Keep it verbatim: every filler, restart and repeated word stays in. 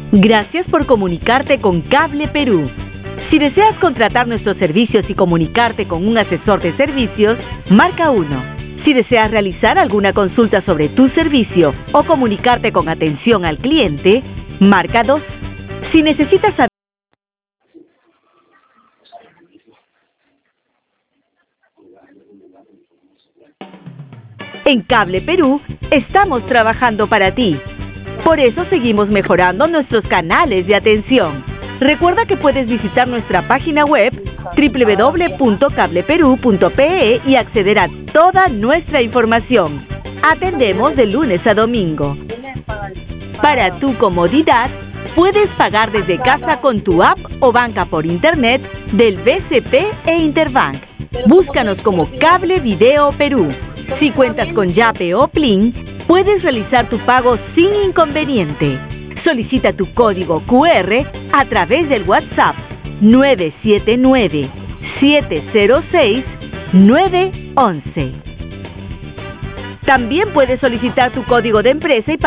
Gracias por comunicarte con Cable Perú. Si deseas contratar nuestros servicios y comunicarte con un asesor de servicios, marca uno. Si deseas realizar alguna consulta sobre tu servicio o comunicarte con atención al cliente, marca dos. Si necesitas saber En Cable Perú estamos trabajando para ti. Por eso seguimos mejorando nuestros canales de atención. Recuerda que puedes visitar nuestra página web doble u doble u doble u punto cable perú punto pe e y acceder a toda nuestra información. Atendemos de lunes a domingo. Para tu comodidad, puedes pagar desde casa con tu app o banca por internet del B C P e Interbank. Búscanos como Cable Video Perú. Si cuentas con Yape o Plin, puedes realizar tu pago sin inconveniente. Solicita tu código cu erre a través del WhatsApp nueve siete nueve, siete cero seis, nueve uno uno. También puedes solicitar tu código de empresa y